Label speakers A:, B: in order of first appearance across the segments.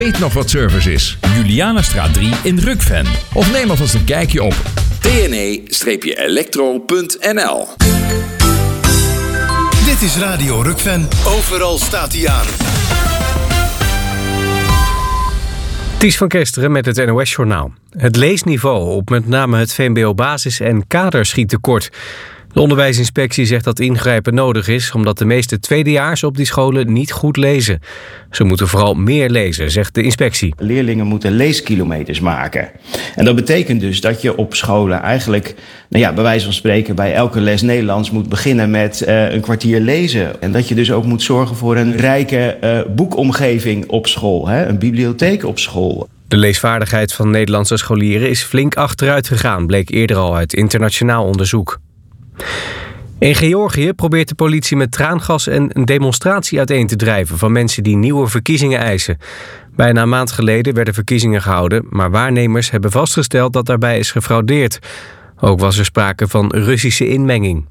A: Weet nog wat service is?
B: Julianastraat 3 in Rukven.
A: Of neem alvast een kijkje op tne-elektro.nl.
C: Dit is Radio Rukven. Overal staat hij aan.
D: Ties van Kesteren met het NOS-journaal. Het leesniveau op met name het VMBO-basis- en kader schiet tekort. De onderwijsinspectie zegt dat ingrijpen nodig is, omdat de meeste tweedejaars op die scholen niet goed lezen. Ze moeten vooral meer lezen, zegt de inspectie.
E: Leerlingen moeten leeskilometers maken. En dat betekent dus dat je op scholen eigenlijk, bij wijze van spreken, bij elke les Nederlands moet beginnen met een kwartier lezen. En dat je dus ook moet zorgen voor een rijke boekomgeving op school, een bibliotheek op school.
D: De leesvaardigheid van Nederlandse scholieren is flink achteruit gegaan, bleek eerder al uit internationaal onderzoek. In Georgië probeert de politie met traangas een demonstratie uiteen te drijven van mensen die nieuwe verkiezingen eisen. Bijna een maand geleden werden verkiezingen gehouden, maar waarnemers hebben vastgesteld dat daarbij is gefraudeerd. Ook was er sprake van Russische inmenging.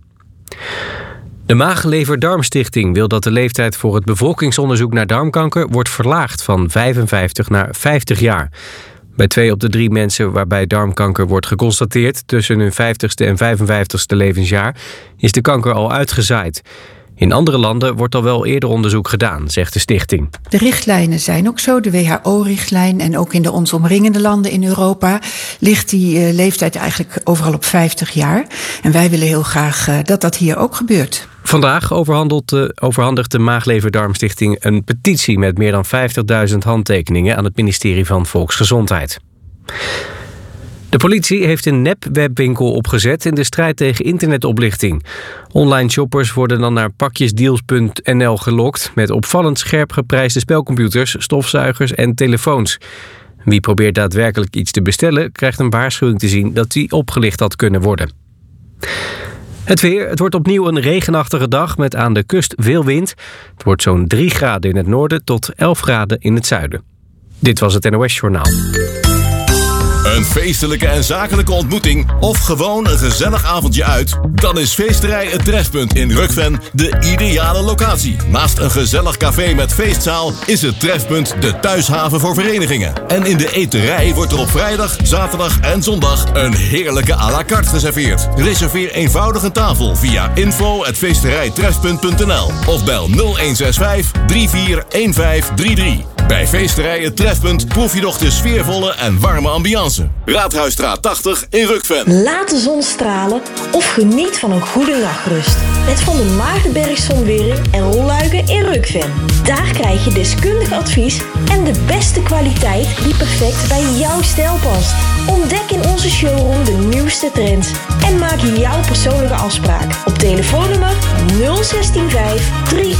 D: De Maag-Lever-Darmstichting wil dat de leeftijd voor het bevolkingsonderzoek naar darmkanker wordt verlaagd van 55 naar 50 jaar. Bij 2 op de 3 mensen waarbij darmkanker wordt geconstateerd tussen hun 50ste en 55ste levensjaar is de kanker al uitgezaaid. In andere landen wordt al wel eerder onderzoek gedaan, zegt de stichting.
F: De richtlijnen zijn ook zo, de WHO-richtlijn en ook in de ons omringende landen in Europa ligt die leeftijd eigenlijk overal op 50 jaar. En wij willen heel graag dat dat hier ook gebeurt.
D: Vandaag overhandigt de Maag-Lever-Darmstichting een petitie met meer dan 50.000 handtekeningen aan het ministerie van Volksgezondheid. De politie heeft een nep-webwinkel opgezet in de strijd tegen internetoplichting. Online shoppers worden dan naar pakjesdeals.nl gelokt met opvallend scherp geprijsde spelcomputers, stofzuigers en telefoons. Wie probeert daadwerkelijk iets te bestellen, krijgt een waarschuwing te zien dat die opgelicht had kunnen worden. Het weer. Het wordt opnieuw een regenachtige dag met aan de kust veel wind. Het wordt zo'n 3 graden in het noorden tot 11 graden in het zuiden. Dit was het NOS Journaal.
C: Een feestelijke en zakelijke ontmoeting of gewoon een gezellig avondje uit? Dan is Feesterij Het Trefpunt in Rukven de ideale locatie. Naast een gezellig café met feestzaal is het Trefpunt de thuishaven voor verenigingen. En in de eterij wordt er op vrijdag, zaterdag en zondag een heerlijke à la carte geserveerd. Reserveer eenvoudig een tafel via info@feesterijtrefpunt.nl of bel 0165 341533. Bij Feesterij Het Trefpunt proef je nog de sfeervolle en warme ambiance. Raadhuisstraat 80 in Rukven.
G: Laat de zon stralen of geniet van een goede nachtrust. Met Van der Maagdenberg Zonwering en Rolluiken in Rukven. Daar krijg je deskundig advies en de beste kwaliteit die perfect bij jouw stijl past. Ontdek in onze showroom de nieuwste trends en maak jouw persoonlijke afspraak op telefoonnummer 0165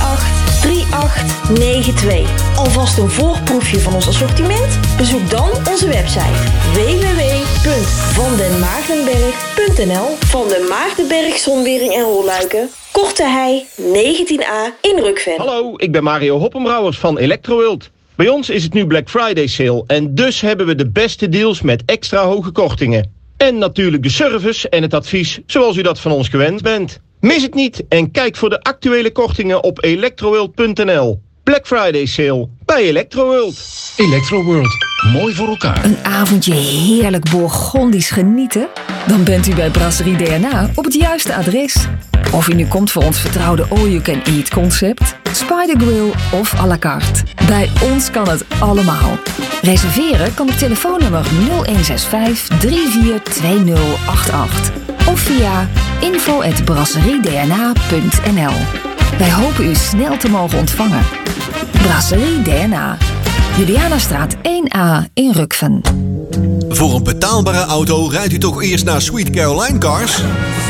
G: 383892. Alvast een voorproefje van ons assortiment? Bezoek dan onze website www.vandenmaagdenberg.nl. Van den Maagdenberg Zonwering en Rolluiken, Korte Hei 19A in Rukven.
H: Hallo, ik ben Mario Hoppenbrouwers van Electroworld. Bij ons is het nu Black Friday sale en dus hebben we de beste deals met extra hoge kortingen. En natuurlijk de service en het advies zoals u dat van ons gewend bent. Mis het niet en kijk voor de actuele kortingen op electroworld.nl. Black Friday sale bij Electroworld.
A: Electroworld, mooi voor elkaar.
I: Een avondje heerlijk Bourgondisch genieten? Dan bent u bij Brasserie DNA op het juiste adres. Of u nu komt voor ons vertrouwde all-you-can-eat concept, Spider Grill of à la carte. Bij ons kan het allemaal. Reserveren kan op telefoonnummer 0165 342088 of via info@brasseriedna.nl. Wij hopen u snel te mogen ontvangen. Brasserie DNA. Julianastraat 1A in Rukven.
J: Voor een betaalbare auto rijdt u toch eerst naar Sweet Caroline Cars?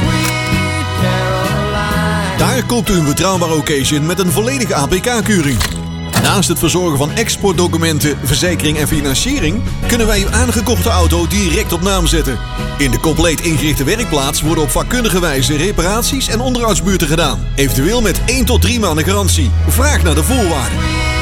J: Daar koopt u een betrouwbare occasion met een volledige APK-keuring. Naast het verzorgen van exportdocumenten, verzekering en financiering kunnen wij uw aangekochte auto direct op naam zetten. In de compleet ingerichte werkplaats worden op vakkundige wijze reparaties en onderhoudsbeurten gedaan. Eventueel met 1 tot 3 maanden garantie. Vraag naar de voorwaarden.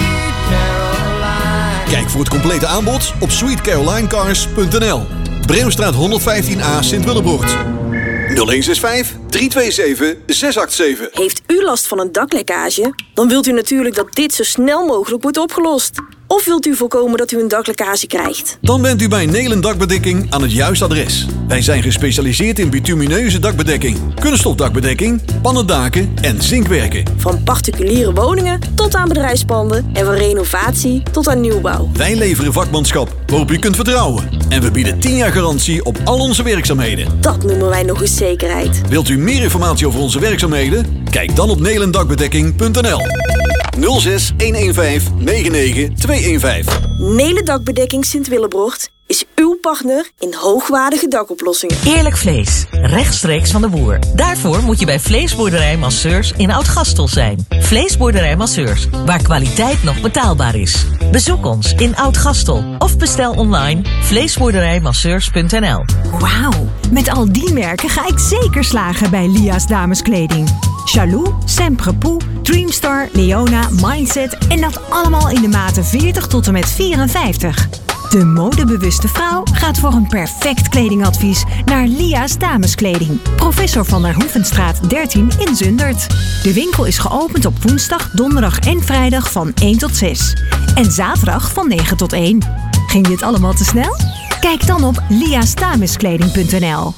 J: Kijk voor het complete aanbod op sweetcarolinecars.nl. Breemstraat 115A Sint-Willebroort. 0165 327 687.
G: Heeft u last van een daklekkage? Dan wilt u natuurlijk dat dit zo snel mogelijk wordt opgelost. Of wilt u voorkomen dat u een daklekkage krijgt?
J: Dan bent u bij Nelen Dakbedekking aan het juiste adres. Wij zijn gespecialiseerd in bitumineuze dakbedekking, kunststofdakbedekking, pannendaken en zinkwerken.
G: Van particuliere woningen tot aan bedrijfspanden en van renovatie tot aan nieuwbouw.
J: Wij leveren vakmanschap waarop u kunt vertrouwen. En we bieden 10 jaar garantie op al onze werkzaamheden.
G: Dat noemen wij nog eens zekerheid.
J: Wilt u meer informatie over onze werkzaamheden? Kijk dan op nelendakbedekking.nl 06 115 99 215.
G: Nelen Dakbedekking Sint-Willebrocht is uw partner in hoogwaardige dakoplossingen.
K: Eerlijk vlees, rechtstreeks van de boer. Daarvoor moet je bij Vleesboerderij Masseurs in Oud-Gastel zijn. Vleesboerderij Masseurs, waar kwaliteit nog betaalbaar is. Bezoek ons in Oud-Gastel of bestel online vleesboerderijmasseurs.nl.
L: Wauw, met al die merken ga ik zeker slagen bij Lia's dameskleding. Jaloux, Semprepoux, Dreamstar, Leona, Mindset en dat allemaal in de maten 40 tot en met 54. De modebewuste vrouw gaat voor een perfect kledingadvies naar Lia's dameskleding. Professor van der Hoevenstraat 13 in Zundert. De winkel is geopend op woensdag, donderdag en vrijdag van 1 tot 6. En zaterdag van 9 tot 1. Ging dit allemaal te snel? Kijk dan op liasdameskleding.nl.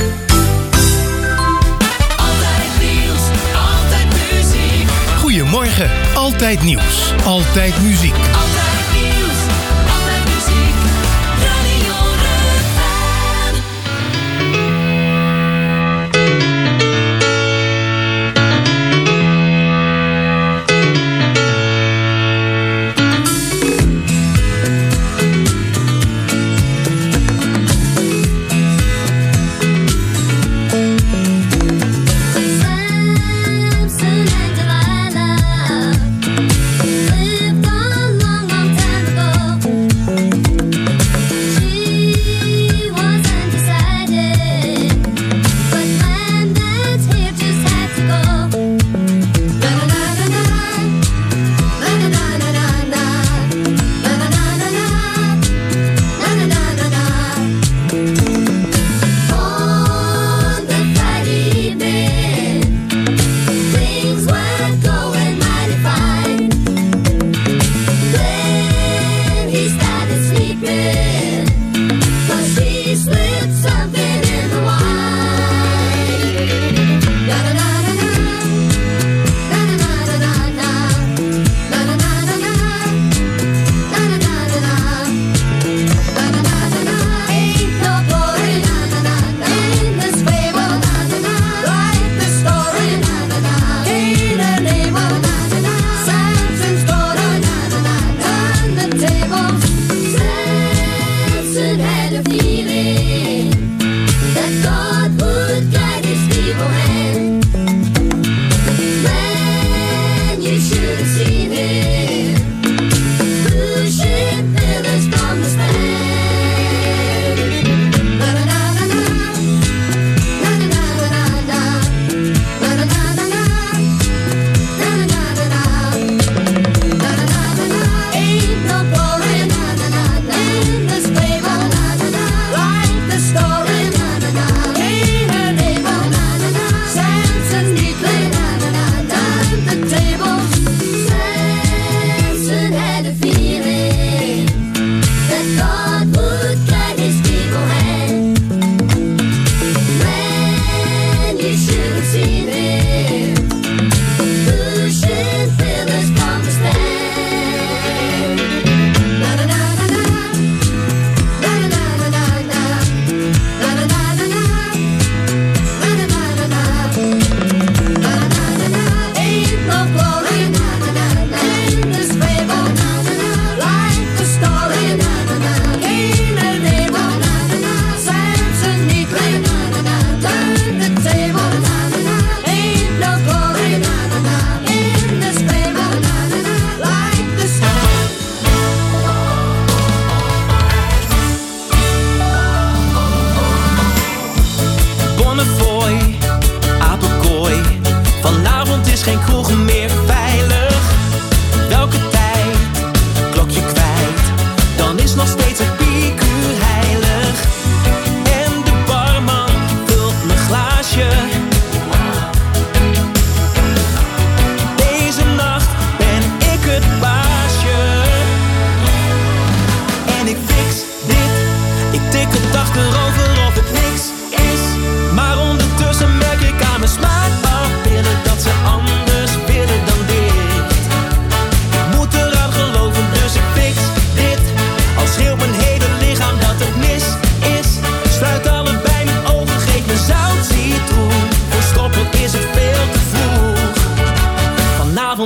M: Goedemorgen, altijd nieuws, altijd muziek.
N: Altijd nieuws, altijd muziek, Radio Rukven.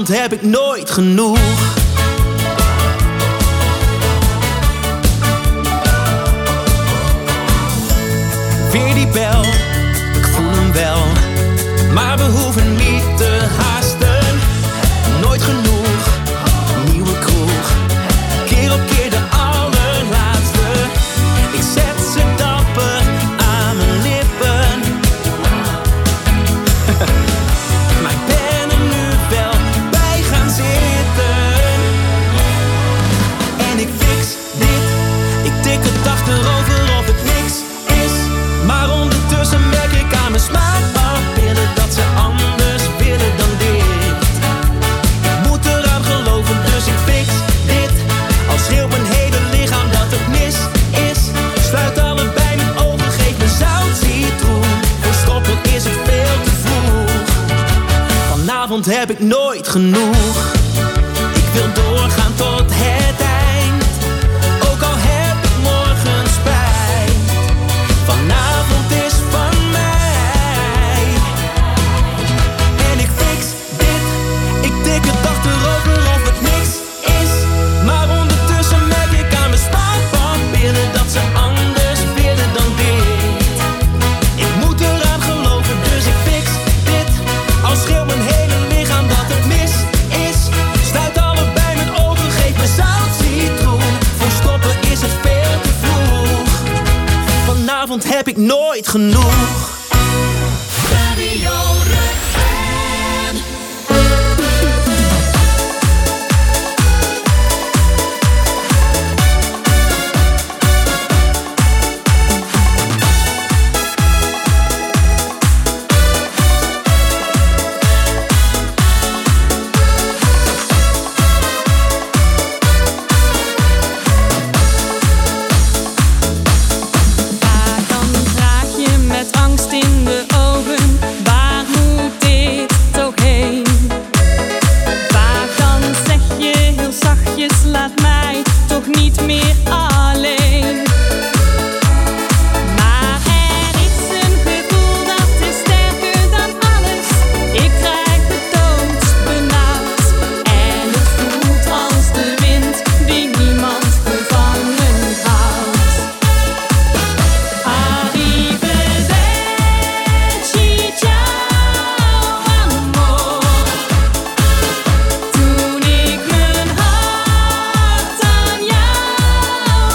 O: Vanavond heb ik nooit genoeg. Weer die bel, ik voel hem wel. Maar we hoeven niet te haasten. Nooit genoeg, nieuwe kroeg. Keer op keer de allerlaatste. Ik zet ze dapper aan mijn lippen. Maar ik ben er nu wel bij gaan zitten. En ik fix dit. Ik tik het achterover of het niks is. Maar ondertussen merk ik aan mijn smaakpapillen dat ze anders willen dan dit. Ik moet eraan geloven, dus ik fix dit. Al schreeuwt mijn hele lichaam dat het mis is. Sluit allebei mijn ogen, geef me zout citroen. Voor stoppen is het veel te vroeg. Vanavond heb ik nooit genoeg. Ik wil doorgaan tot het eind. Ook al heb ik morgen spijt. Vanavond is van mij. En ik fix dit. Ik tik het achterover of het niks is. Maar ondertussen merk ik aan mijn spaarpapillen dat ze anders willen dan dit. Ik moet eraan geloven, dus ik fix dit. Al schreeuwt mijn hele lichaam dat het mis is. Sluit allebei mijn ogen, geef me zout citroen. Voor stoppen is het veel te vroeg. Vanavond heb ik nooit genoeg.
N: Radio Rukven.
P: Dan vraag je met angst in de ogen, waar moet dit toch heen? Vaak dan zeg je heel zachtjes, laat mij toch niet meer alleen. Maar er is een gevoel dat is sterker dan alles. Ik krijg het doodsbenauwd. En het voelt als de wind die niemand gevangen houdt. Arrivederci, ciao amor. Toen ik mijn hart aan jou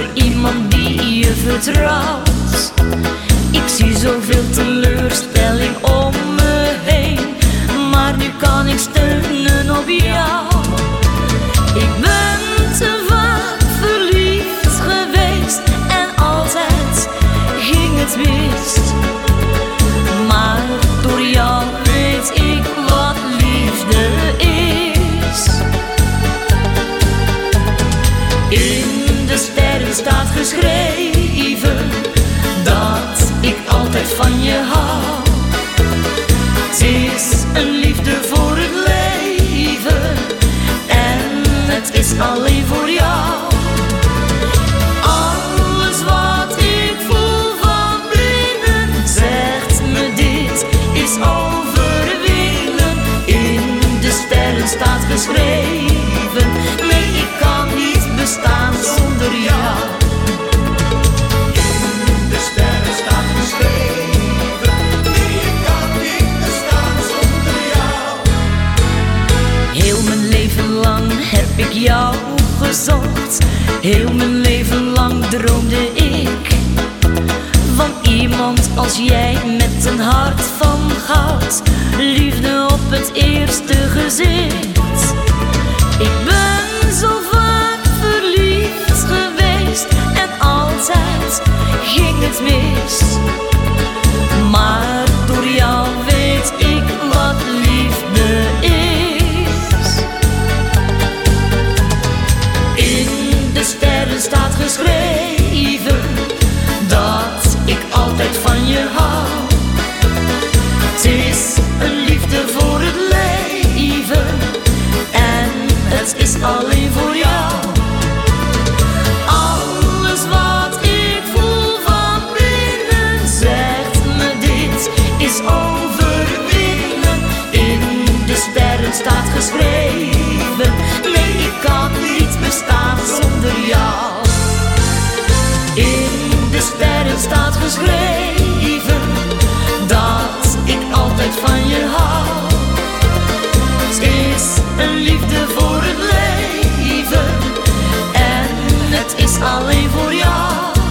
Q: voor iemand die je vertrouwt. Ik zie zoveel teleurstelling om me heen, maar nu kan ik steunen op jou. Ik ben te vaak verliefd geweest en altijd ging het mis. Maar door jou weet ik wat liefde is. In de sterren staat geschreven dat ik altijd van je hou. Het is een liefde voor het leven en het is alleen voor jou. Alles wat ik voel van binnen zegt me dit is overwinnen. In de sterren staat geschreven, nee ik kan niet bestaan zonder jou. In de sterren staat geschreven, nee ik kan niet bestaan zonder jou. Heel mijn leven lang heb ik jou gezocht, heel mijn leven lang droomde ik van iemand als jij met een hart van goud, liefde op het eerste gezicht. Ik ben zo vaak verliefd geweest en altijd ging het mis. Maar door jou weet ik wat liefde is. In de sterren staat geschreven dat ik altijd van je hou. Het is een liefde voor het leven en het is alleen voor jou. Alles wat ik voel van binnen zegt me dit is overwinnen. In de sterren staat geschreven, nee ik kan niet bestaan zonder jou. In de sterren staat geschreven dat ik altijd van je hou. Het is een liefde voor het leven en het is alleen voor jou.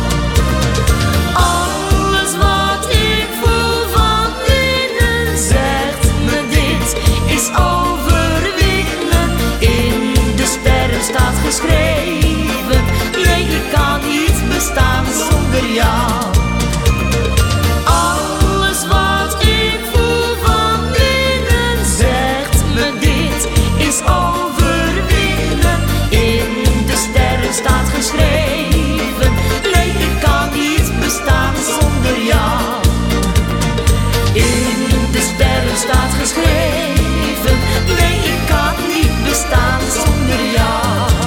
Q: Alles wat ik voel van binnen zegt me dit is overwinnen. In de sterren staat geschreven, nee ik kan niet bestaan zonder jou. Alles wat ik voel van binnen zegt me dit is overwinnen. In de sterren staat geschreven, nee ik kan niet bestaan zonder jou. In de sterren staat geschreven, nee ik kan niet bestaan zonder jou.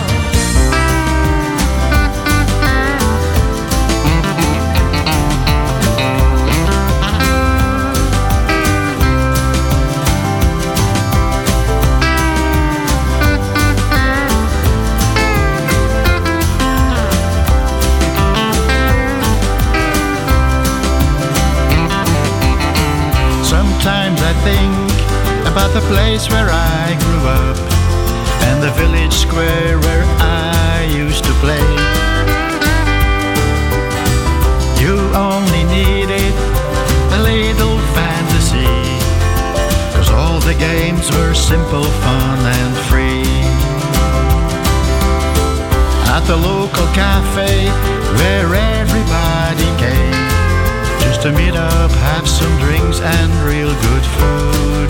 R: Sometimes I think about the place where I grew up and the village square where I used to play. You only needed a little fantasy, 'cause all the games were simple, fun and free. At the local cafe where everybody came just to meet up, have some drinks and real good food.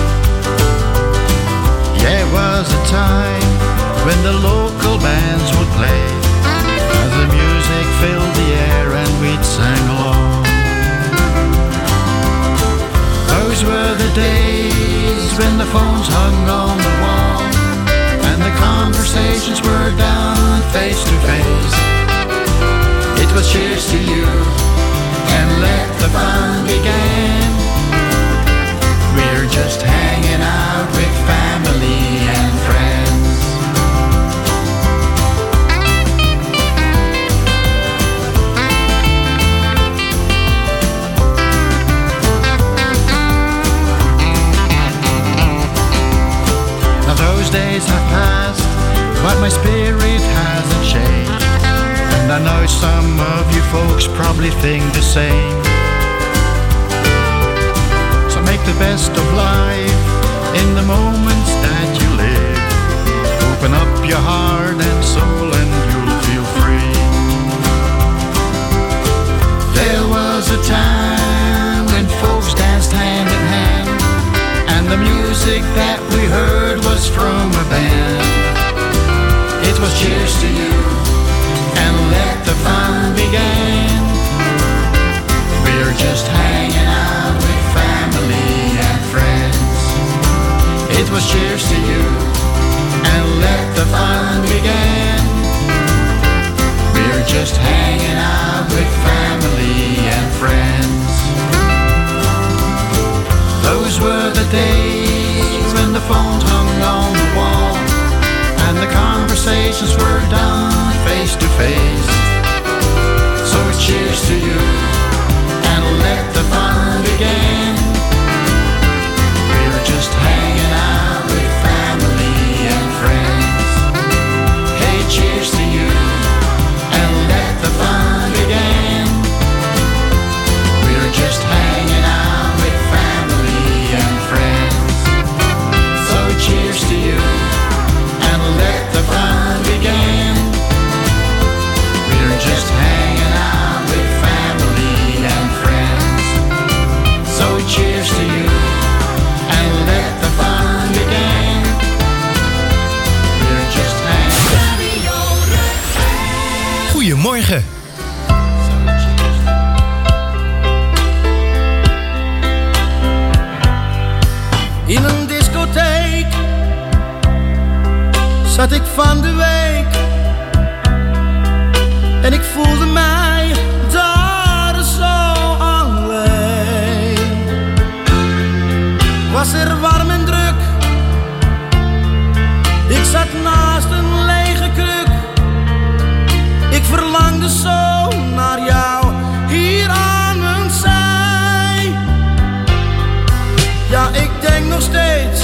R: Yeah, it was a time when the local bands would play as the music filled the air and we'd sing along. Those were the days when the phones hung on the wall and the conversations were done face to face. It was cheers to you and let the fun begin. We're just hanging out with family and friends. know some of you folks probably think the same. So make the best of life in the moments that you live. Open up your heart and soul and you'll feel free. There was a time when folks danced hand in hand, and the music that we heard was from a band. It was cheers to you, and let the fun begin. We're just hanging out with family and friends. It was cheers to you, and let the fun begin. We're just hanging out with family and friends. Those were the days when the phones hung on the wall, and the conversations were done face to face. So cheers to you, and let the fun begin. We're just hanging out with family and friends. Hey, cheers to you, and let the fun begin. We're just hanging out with family and friends. So cheers to you, and let the fun begin. We're just hanging out with family and friends. So cheers to you, and let the fun begin. We're just hanging out.
M: Goedemorgen.
O: In een discotheek zat ik van de week en ik voelde mij daar zo alleen. Was er warm en druk, ik zat naast een lege kruk. Ik verlangde zo naar jou hier aan mijn zij. Ja, ik denk nog steeds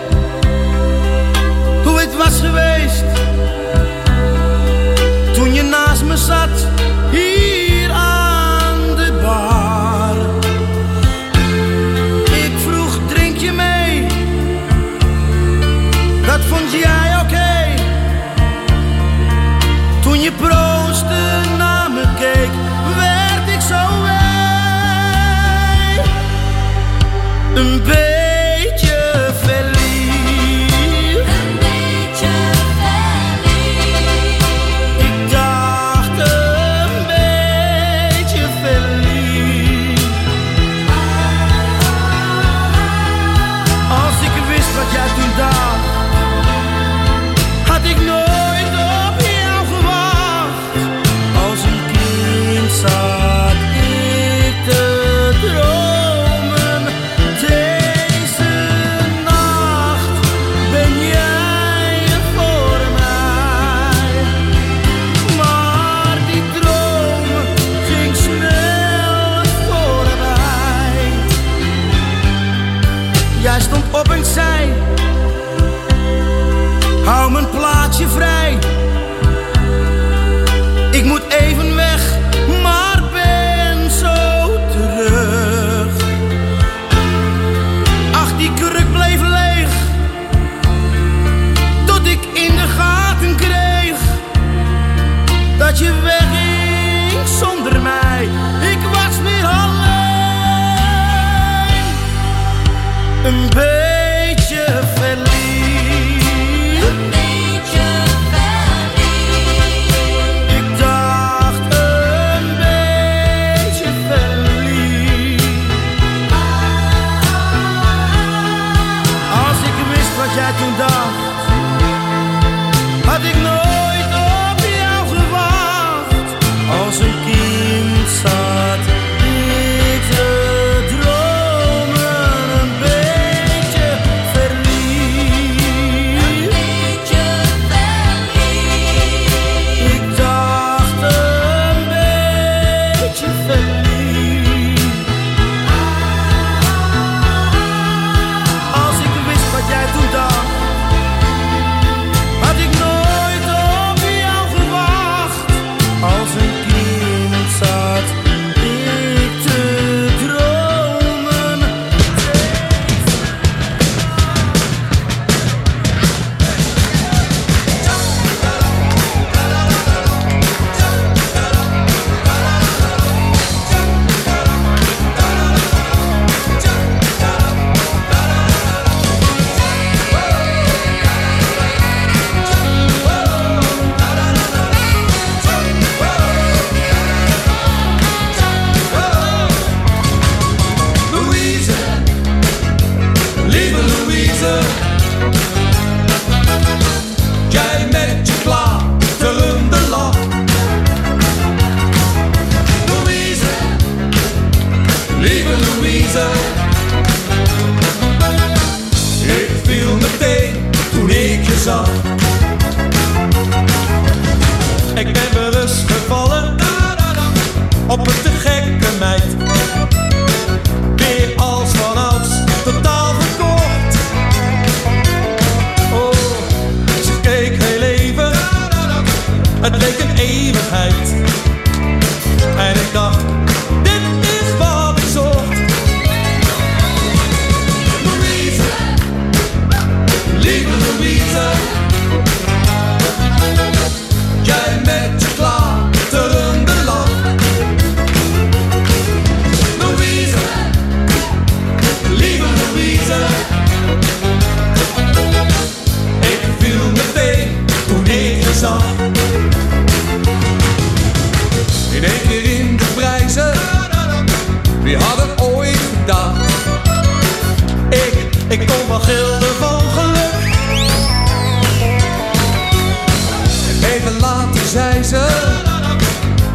O: hoe het was geweest toen je naast me zat hier aan de bar. Ik vroeg, drink je mee? Dat vond jij oké. Toen je proostte naar me keek, werd ik zo wee. Een beetje verliefd. Een beetje verliefd. Ik dacht het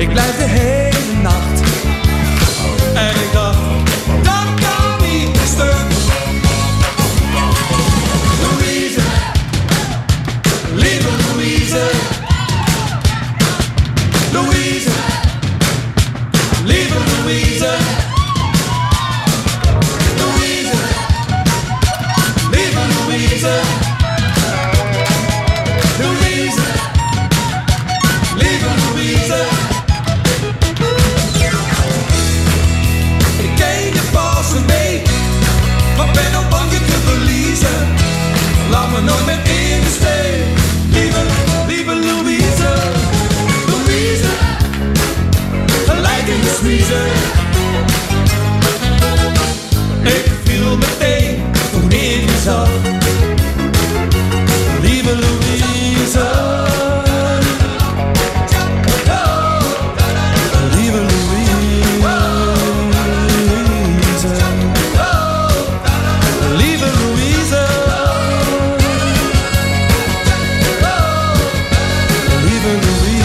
O: Ik blijf de hele nacht. En ik dacht, dat kan niet meer stuk. Louise, lieve Louise. Louise, lieve Louise. Louise, lieve Louise. Louise, lieve Louise. Ik ken je pas een week, maar ben al bang je te verliezen. Laat me nooit meer in de steek. Lieve, lieve Louise. Louise, gelijk in de smiezen. Ik viel meteen toen ik je zag. Lieve Louise. Lieve Louise. Lieve Louise. Lieve Louise.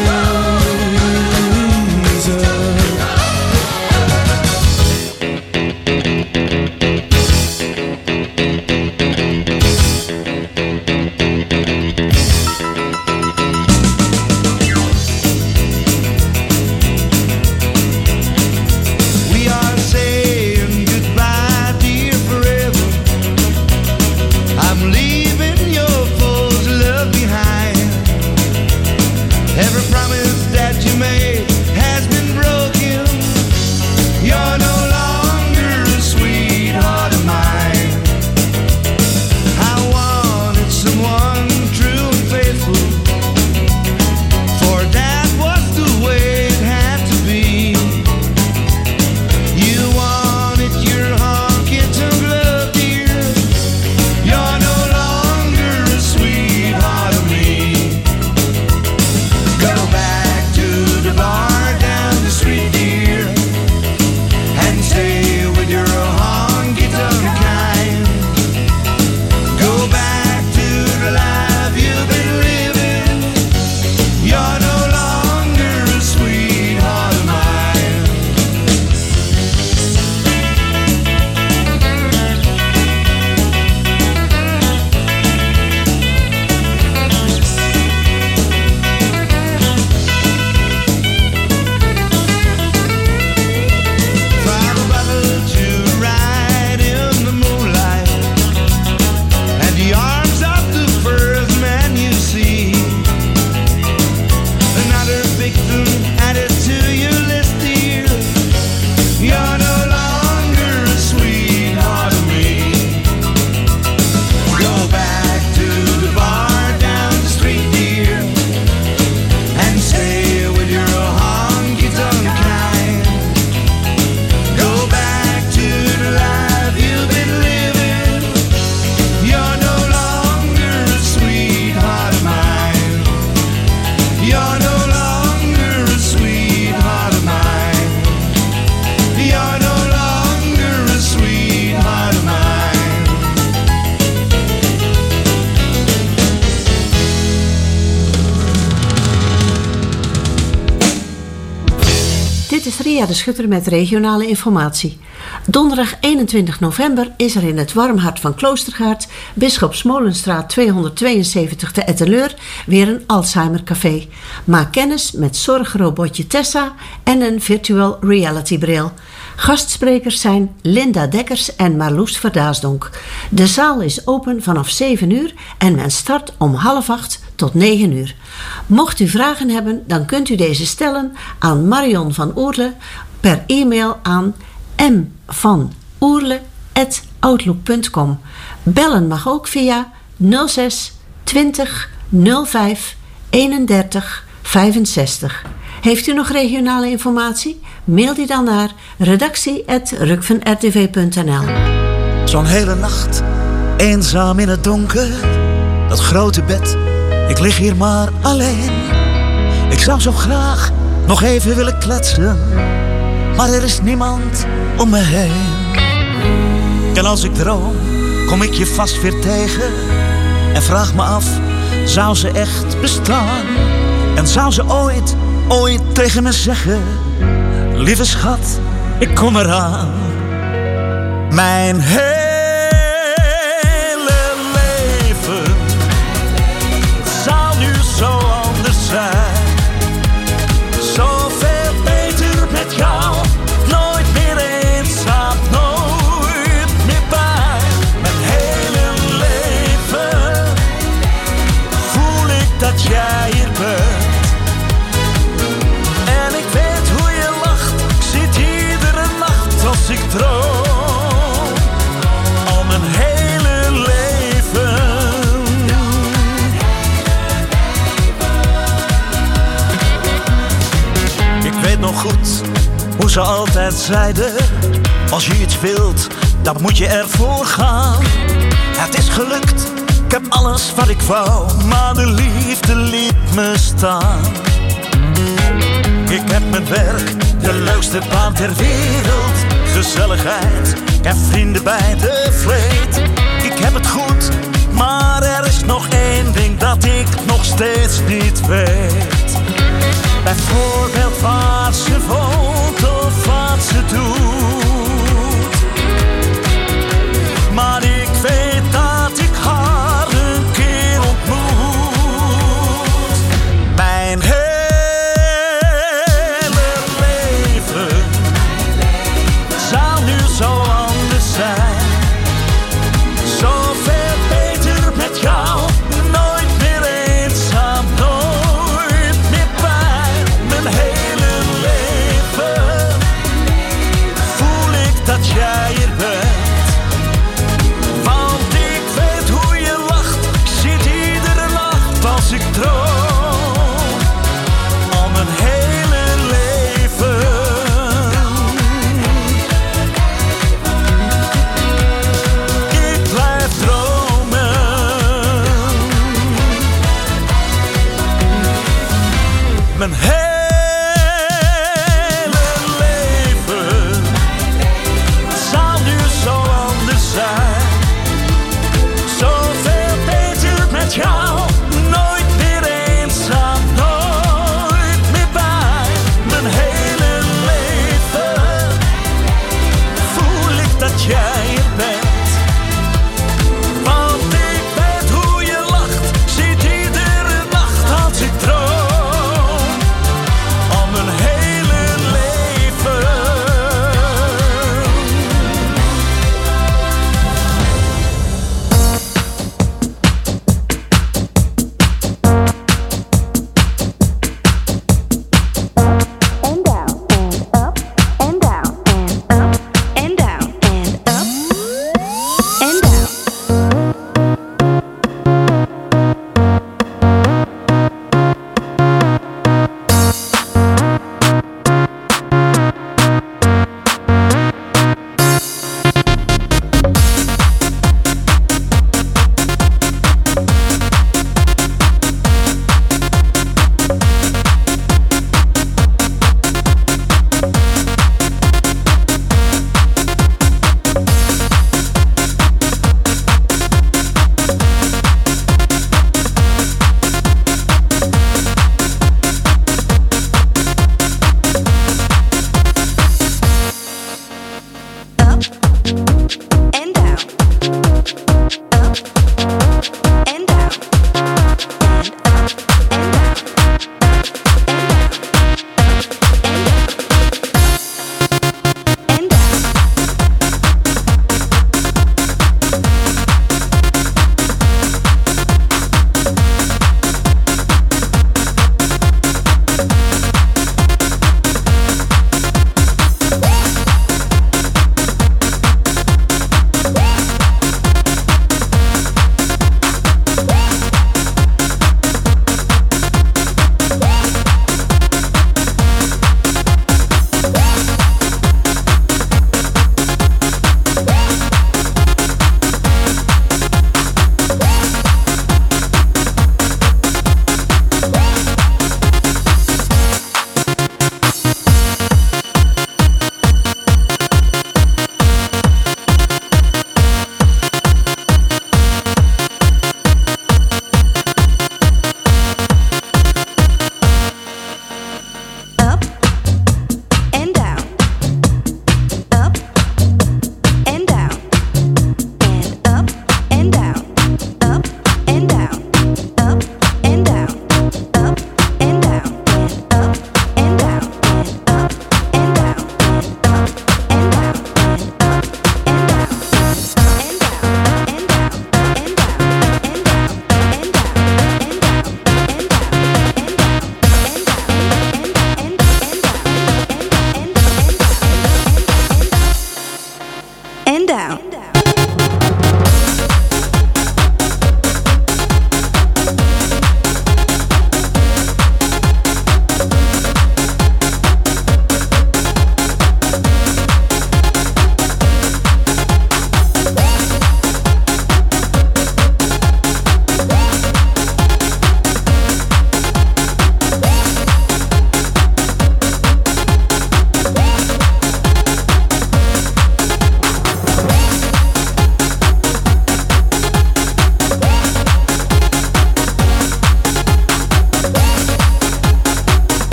O: We are saying goodbye, dear, forever. I'm leaving your false love behind. Every promise that you made has been broken. You're no longer a sweetheart of mine. I wanted someone true and faithful, for that was the way it had to be. You wanted your honky-tonk love, dear. You're no longer a sweetheart of me. Go back to the bar down the street, dear, and stay with your honky-tonk kind. Go back to the life you've been living. You're no longer a sweetheart of mine. Find a bottle to ride in the moonlight, and the arms of the first man you see. Another victim added to your list, dear. You're no longer a sweetheart of me. Go back to the bar down the street, dear, and stay with your honky-tonk kind. Go back to the life you've been living. You're no longer a sweetheart of mine. You're no longer a sweetheart of mine. You're no longer a sweetheart of mine.
S: Dit is Ria de Schutter met regionale informatie. Donderdag 21 november is er in het Warmhart van Kloostergaard, Bisschopsmolenstraat 272 te Etteleur, weer een Alzheimer-café. Maak kennis met zorgrobotje Tessa en een virtual reality bril. Gastsprekers zijn Linda Dekkers en Marloes Verdaasdonk. De zaal is open vanaf 7 uur en men start om 7:30 tot 9 uur. Mocht u vragen hebben, dan kunt u deze stellen aan Marion van Oerle per e-mail aan mvanoerle@outlook.com. Bellen mag ook via 06 20 05 31 65. Heeft u nog regionale informatie? Mail die dan naar redactie@rukvenrtv.nl.
T: Zo'n hele nacht, eenzaam in het donker. Dat grote bed, ik lig hier maar alleen. Ik zou zo graag nog even willen kletsen, maar er is niemand om me heen. En als ik droom, kom ik je vast weer tegen. En vraag me af, zou ze echt bestaan? En zou ze ooit ooit tegen me zeggen: lieve schat, ik kom eraan. Mijn hele leven zou nu zo anders zijn. Zoveel beter met jou. Nooit meer eenzaam, nooit meer pijn. Mijn hele leven voel ik dat jij hier bent. En ik weet hoe je lacht. Ik zit iedere nacht als ik droom. Al mijn hele leven. Ik weet nog goed hoe ze altijd zeiden: als je iets wilt, dan moet je ervoor gaan. Het is gelukt, ik heb alles wat ik wou, maar de liefde liet me staan. Ik heb mijn werk, de leukste baan ter wereld. Gezelligheid, ik heb vrienden bij de vleet. Ik heb het goed, maar er is nog één ding dat ik nog steeds niet weet. Bijvoorbeeld waar ze woont of wat ze doet. Maar ik weet dat ik haar een keer ontmoet. Mijn hele leven zou nu zo anders zijn. Zoveel beter met jou. Nooit meer eenzaam, nooit meer pijn. Mijn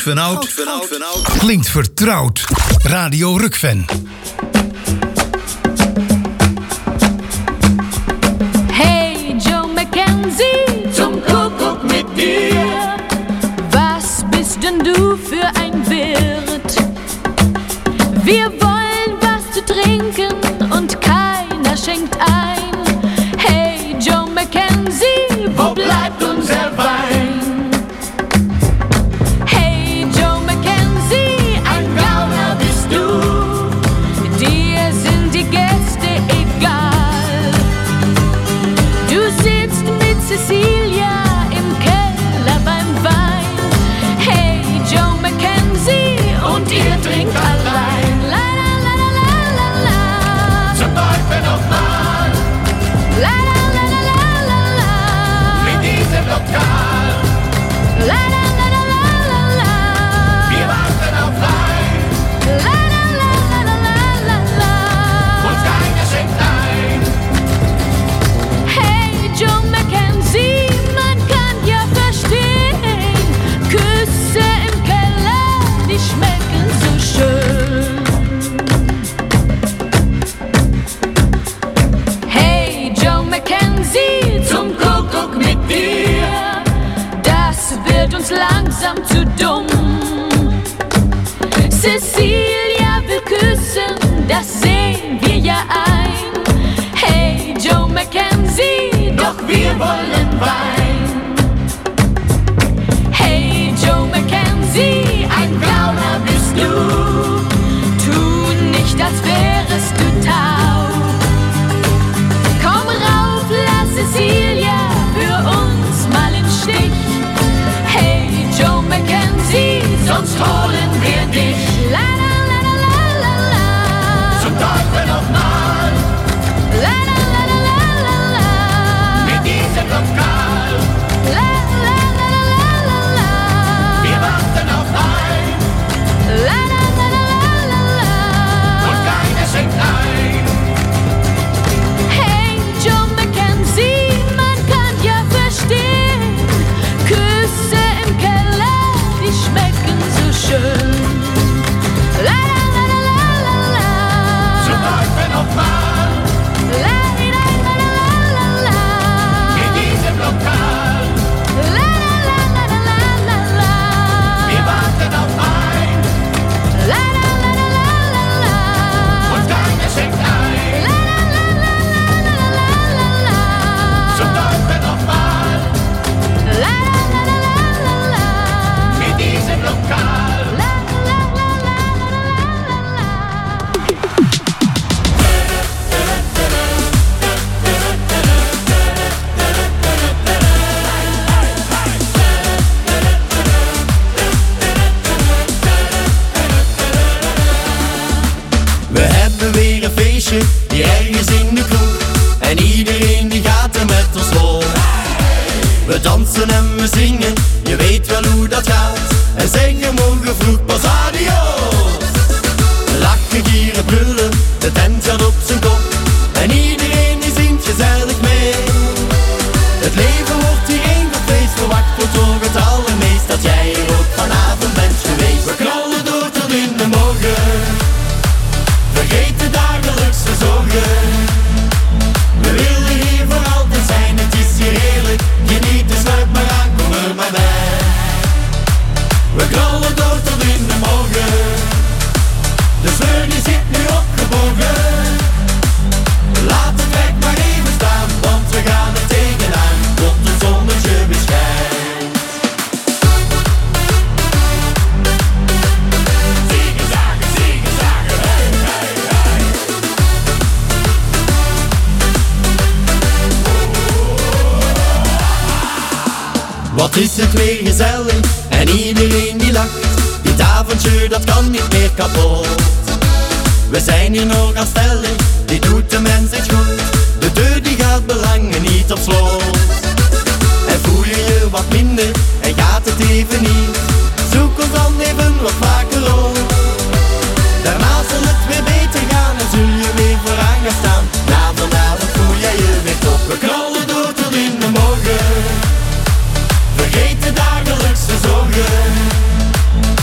M: van oud. Klinkt vertrouwd. Radio Rukven.
P: Hey Joe Mackenzie, zum Kuckuck mit dir. Was bist denn du für ein Wirt? Wir wollen was zu trinken und keiner schenkt ein. Hey Joe Mackenzie, wo bleibt unser Wein? Hey Joe Mackenzie, ein Gauner bist du. Dir sind die Gäste egal. Du sitzt mit Cecilia im Keller beim Wein. Hey Joe Mackenzie, und ihr trinkt allein. La la la la la la. Zum Teufel nochmal. La la la la la la la. Mit diesem Lokal. La la la la la la la. Wir warten auf Wein. La la la la la la la la. Und keiner schenkt ein. Hey Joe Mackenzie, man kann ja verstehen. Küsse im Keller, die schmecken so schön. Hey Joe Mackenzie, zum Kuckuck mit dir. Das wird uns langsam zu dumm. Cecilia will küssen, das sehen wir ja ein. Hey Joe Mackenzie, doch wir wollen Wein. Hey Joe Mackenzie, ein Gauner bist du. Tu nicht, als wärest du taub. Komm rauf, lass Cecilia für uns mal im Stich. Hey Joe Mackenzie, sonst holen wir dich. La la la la la la la. Zum Teufel nochmal. La la la la la la la. Mit diesem Lokal. La la la la la la la. Wir warten auf Wein. La la la la la la la. Und keiner schenkt ein. Hey Joe Mackenzie, man kann ja verstehen. Küsse im Keller, die schmecken so schön. La la la la la la la. Zum Teufel nochmal. La la la la la la la. Mit diesem Lokal. La la la la la la la la. Wir warten auf Wein. La la la la la la la. Und keiner schenkt ein. La la la la la la la la la. Zum Teufel nochmal. La la la la la la la. Mit diesem Lokal. La la la la la la la.
O: We hebben weer een feestje, hier ergens in de kroeg. En iedereen die gaat er met ons vol. We dansen en we zingen, je weet wel hoe dat gaat. En zeggen morgen vroeg pas adios. Lachen, gieren, brullen, de tent gaat op zijn kop. En iedereen die zingt gezellig mee. Het leven wordt hier één feest, verwacht wordt door het allermeest. Dat jij er ook vanavond bent geweest. We knallen door tot in de morgen. Vergeet de dagelijkse zorgen. We willen hier voor altijd zijn, het is hier heerlijk. Geniet, dus sluit maar aan, kom er maar bij. We knallen door tot in de morgen. De sleur die zit nu opgebogen. Laat het werk maar even staan, want we gaan er tegenaan. Tot het zonnetje weer schijnt. Zingen, zagen, hey, hey, hey. Wat is het weer gezellig en iedereen die lacht. Dit avondje dat kan niet meer kapot. We zijn hier nog aan stellig, dit doet de mens echt goed. De deur die gaat belangen niet op slot. En voel je je wat minder en gaat het even niet. Zoek ons dan even wat vaker op. Daarna zal het weer beter gaan en zul je weer vooraan gaan staan. Na vanavond voel jij je weer top. We knallen door tot in de morgen. Vergeet de dagelijkse zorgen.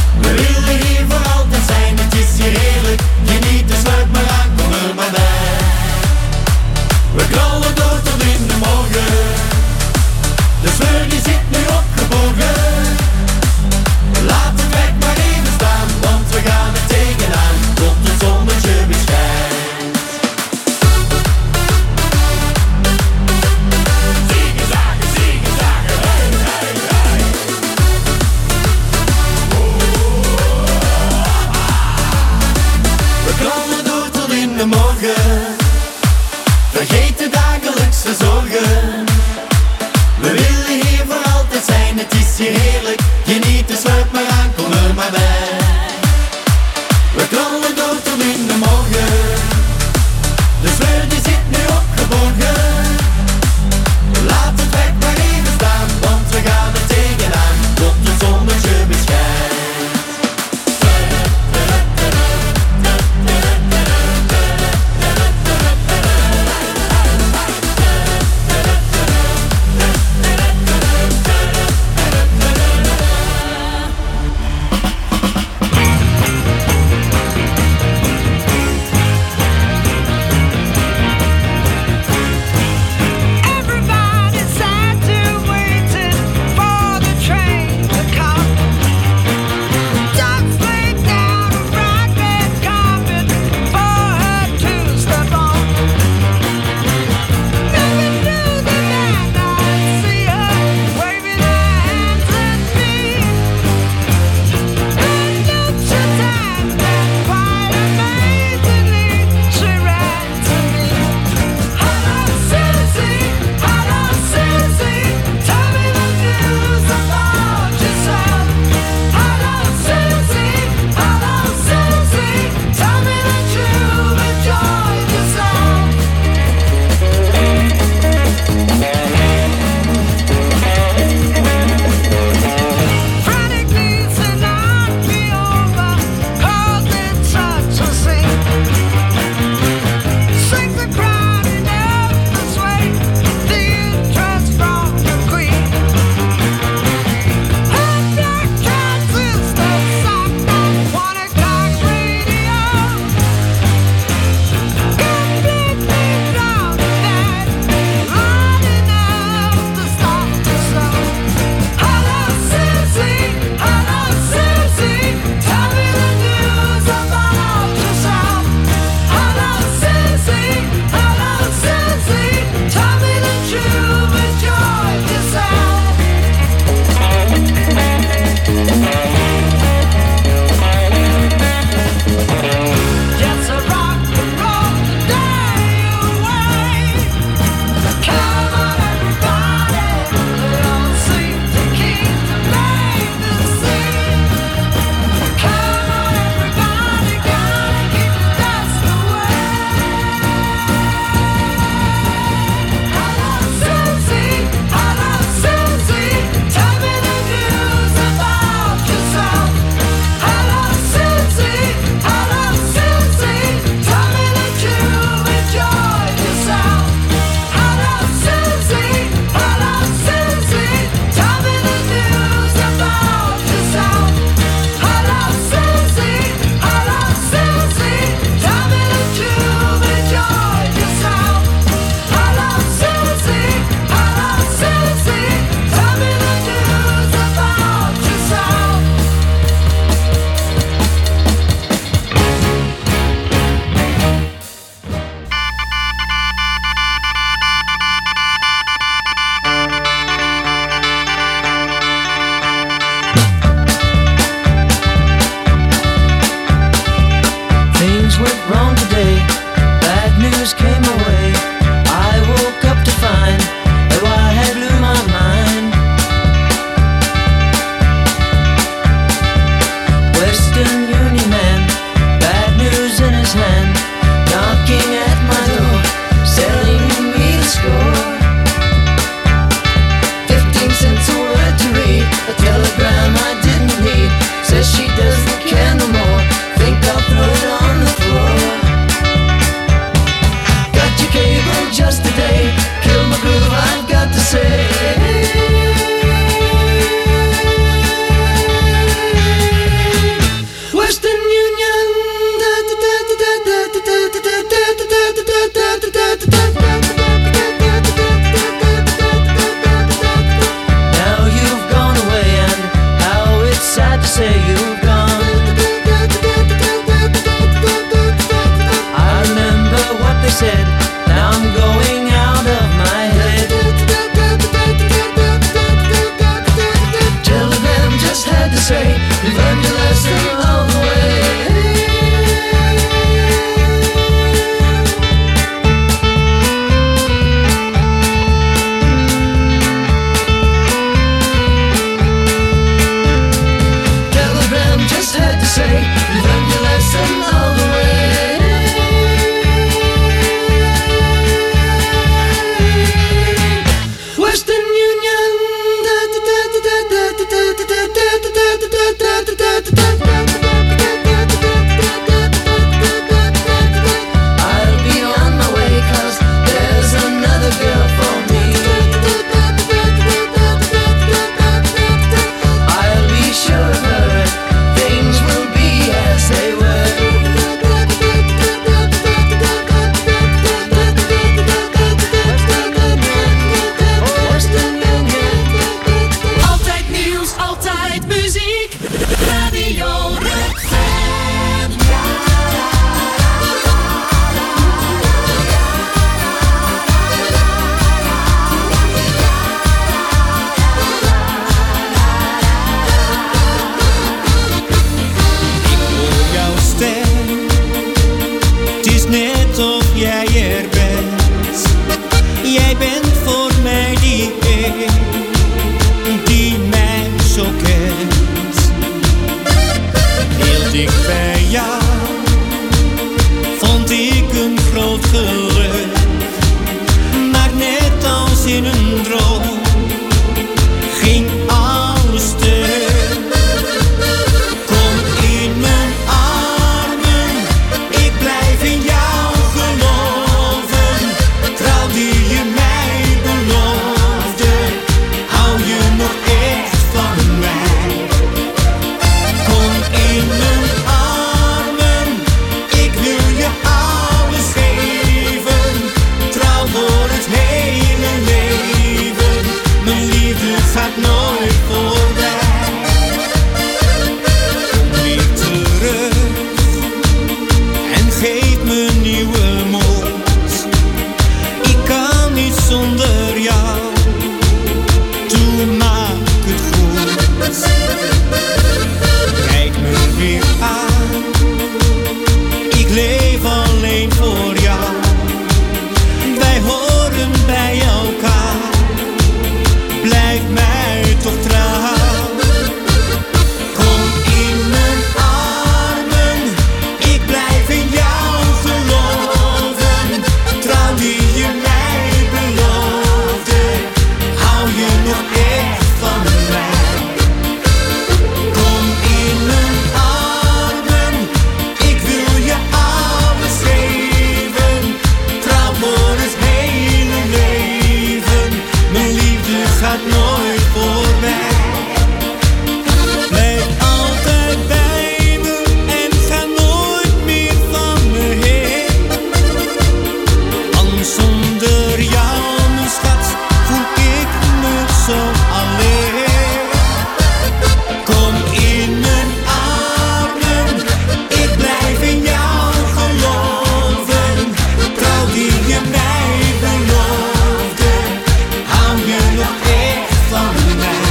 Q: het is hier heerlijk. Geniet, dus sluit maar aan, kom er maar bij. We knallen door tot in de morgen. De sleur die zit nu opgeborgen. Laat het weg maar even staan, want we gaan er tegenaan tot het zonnetje beschijnt. gaat nooit voorbij. Kom weer terug en geef me nieuwe moed. Ik kan niet zonder jou. Doe, maak het goed. Kijk me weer aan. Ik leef alleen voor jou. Wij horen bij elkaar. Blijf mij toch trouw. Kom in mijn armen. Ik blijf in jou geloven. Trouw die je mij beloofde. Hou je nog echt van mij? Kom in mijn armen. Ik wil je alles geven. Trouw voor het hele leven. Mijn liefde gaat nooit voorbij. Blijf altijd bij me en ga nooit meer van me heen. Want zonder jou, mijn schat, voel ik me zo alleen. Kom in mijn armen, ik blijf in jou geloven. Trouw die je mij beloofde, hou je nog echt van mij?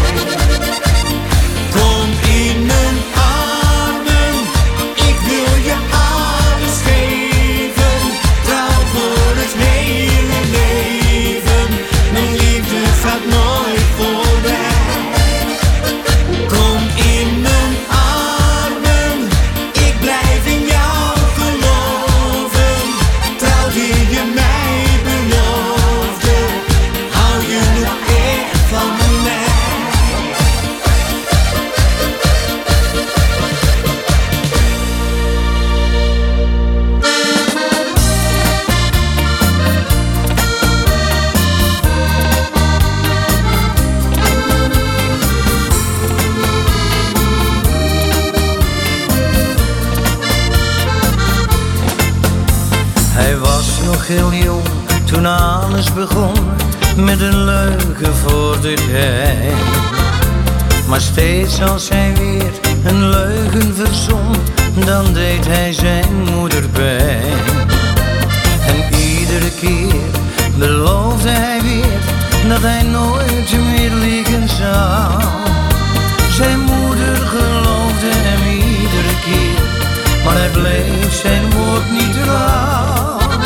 Q: Kom in mijn armen, ik wil je alles geven. Trouw voor het hele leven, mijn liefde gaat nooit voorbij. Kom in mijn armen, ik blijf in jou geloven. Trouw die je mij beloofde, hou je nog echt van mij?
U: Hij was nog heel jong toen alles begon, met een leugen voor de gein. Maar steeds als hij weer een leugen verzon, dan deed hij zijn moeder pijn. En iedere keer beloofde hij weer dat hij nooit meer liegen zou. Zijn moeder geloofde hem iedere keer, maar hij bleef zijn woord niet trouw.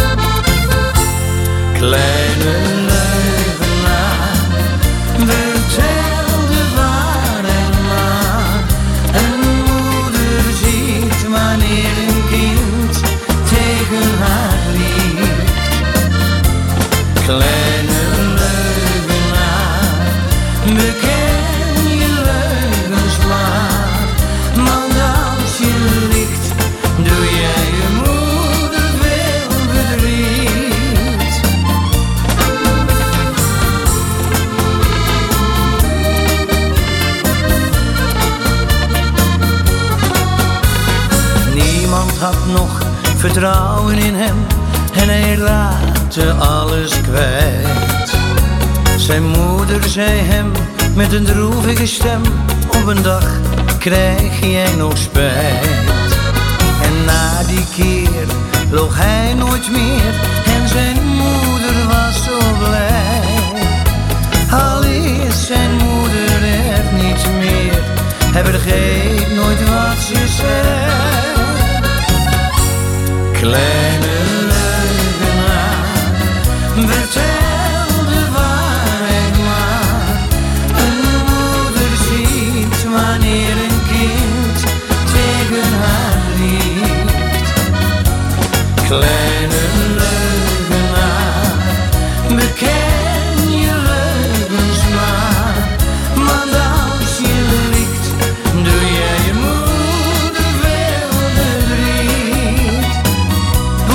U: Kleine leugenaar, vertel de waarheid maar. Een moeder ziet wanneer een kind tegen haar liegt. Kleine leugenaar, beken je leugens maar. Want als je liegt, doe jij je moeder veel verdriet. Niemand had nog vertrouwen in hem en hij raakte alles kwijt. Zijn moeder zei hem met een droevige stem: op een dag krijg jij nog spijt. En na die keer loog hij nooit meer en zijn moeder was zo blij. Al is zijn moeder er niet meer, hij vergeet nooit wat ze zei. Kleine leugenaar, vertel de waarheid maar. Een moeder ziet wanneer een kind tegen haar liegt. Kleine leugenaar, beken je leugens maar. Want als je liegt, doe jij je moeder veel verdriet.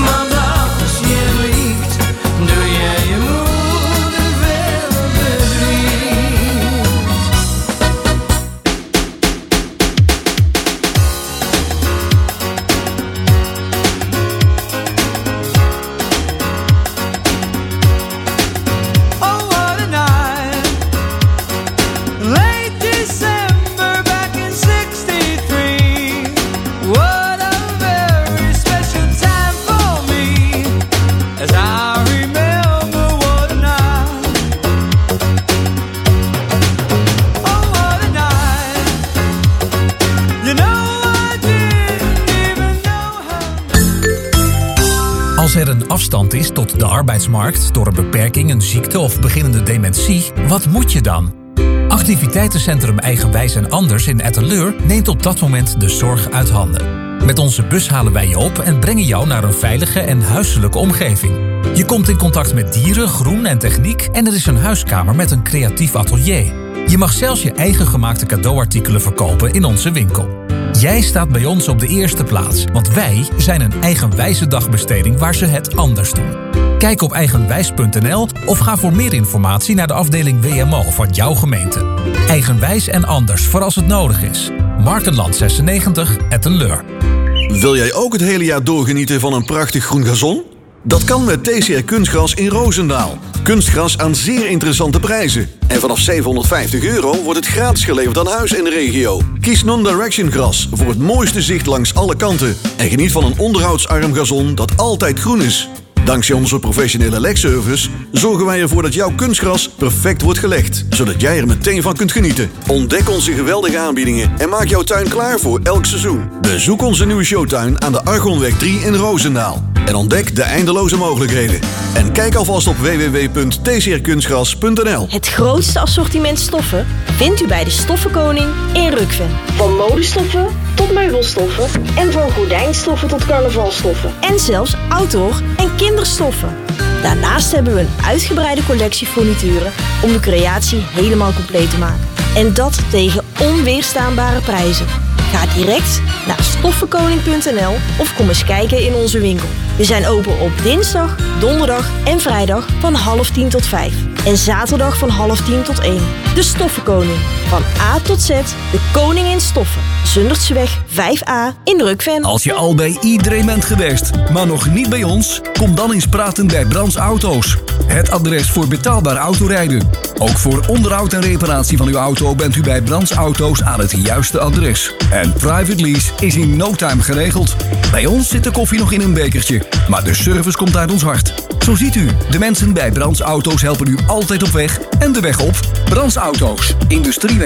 B: afstand is tot de arbeidsmarkt door een beperking, een ziekte of beginnende dementie, wat moet je dan? Activiteitencentrum Eigenwijs en Anders in Etteleur neemt op dat moment de zorg uit handen. Met onze bus halen wij je op en brengen jou naar een veilige en huiselijke omgeving. Je komt in contact met dieren, groen en techniek en er is een huiskamer met een creatief atelier. Je mag zelfs je eigen gemaakte cadeauartikelen verkopen in onze winkel. Jij staat bij ons op de eerste plaats, want wij zijn een eigenwijze dagbesteding waar ze het anders doen. Kijk op eigenwijs.nl of ga voor meer informatie naar de afdeling WMO van jouw gemeente. Eigenwijs en Anders voor als het nodig is. Markenland 96, Etteleur.
J: Wil jij ook het hele jaar doorgenieten van een prachtig groen gazon? Dat kan met TCR Kunstgras in Roosendaal. Kunstgras aan zeer interessante prijzen. En vanaf €750 wordt het gratis geleverd aan huis in de regio. Kies Non-Direction gras voor het mooiste zicht langs alle kanten. En geniet van een onderhoudsarm gazon dat altijd groen is. Dankzij onze professionele legservice zorgen wij ervoor dat jouw kunstgras perfect wordt gelegd, zodat jij er meteen van kunt genieten. Ontdek onze geweldige aanbiedingen en maak jouw tuin klaar voor elk seizoen. Bezoek onze nieuwe showtuin aan de Argonweg 3 in Roosendaal. En ontdek de eindeloze mogelijkheden. En kijk alvast op www.tcrkunstgras.nl.
G: Het grootste assortiment stoffen vindt u bij de Stoffenkoning in Rukven. Van modestoffen tot meubelstoffen en van gordijnstoffen tot carnavalstoffen. En zelfs outdoor en kinderstoffen. Daarnaast hebben we een uitgebreide collectie furnituren om de creatie helemaal compleet te maken. En dat tegen onweerstaanbare prijzen. Ga direct naar stoffenkoning.nl of kom eens kijken in onze winkel. We zijn open op dinsdag, donderdag en vrijdag van 9:30 tot 5. En zaterdag van 9:30 tot 1. De Stoffenkoning. Van A tot Z, de koning in stoffen. Zundertseweg 5A in Rukven.
V: Als je al bij iedereen bent geweest, maar nog niet bij ons, kom dan eens praten bij Brands Auto's. Het adres voor betaalbaar autorijden. Ook voor onderhoud en reparatie van uw auto bent u bij Brands Auto's aan het juiste adres. En private lease is in no time geregeld. Bij ons zit de koffie nog in een bekertje, maar de service komt uit ons hart. Zo ziet u, de mensen bij Brands Auto's helpen u altijd op weg en de weg op. Brands Auto's, Industrieweg